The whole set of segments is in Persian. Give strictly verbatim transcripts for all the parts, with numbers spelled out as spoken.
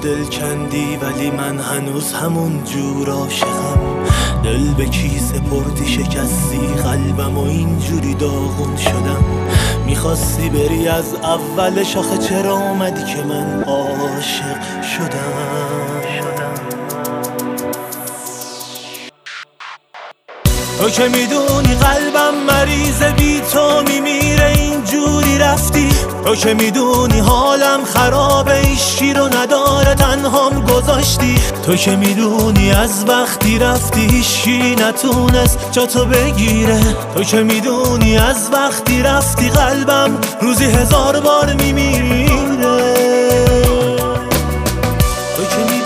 دل کندی ولی من هنوز همون جور عاشقم. دل به کی سپردی شکستی قلبم و اینجوری داغون شدم. میخواستی بری از اول شاخه چرا آمدی که من عاشق شدم. تو که میدونی قلبم مریضه بی تو میمیره اینجوری رفتی. تو که میدونی حالم خرابه ایشکی رو نداره تنهام گذاشتی. تو که میدونی از وقتی رفتی هیچکی نتونست جا تو بگیره. تو که میدونی از وقتی رفتی قلبم روزی هزار بار میمیره. تو که میدونی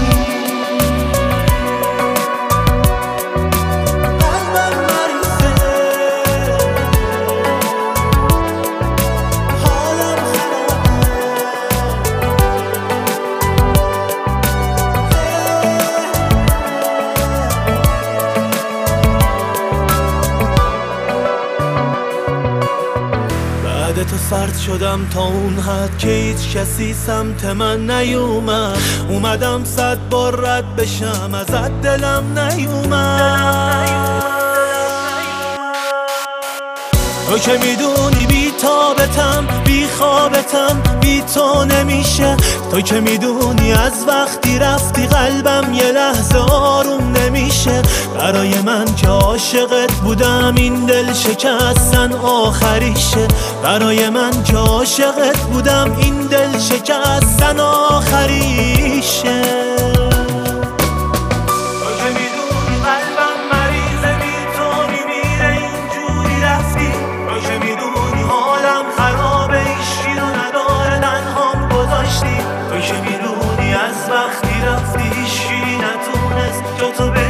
تو سرد شدم تا اون حد که هیچ کسی سمت من نیومد. اومدم صد بار رد بشم ازت دلم نیومد. تو که میدونی بی تابتم بی خوابتم بی تو نمیشه. تو که میدونی از وقتی رفتی قلبم یه لحظه آروم نمیشه. برای من که عاشقت بودم این دل شکستن آخریشه. برای من که عاشقت بودم این دل شکستن آخریشه. تو که میدونی از وقتی رفتی هیچکی نتونست جا تو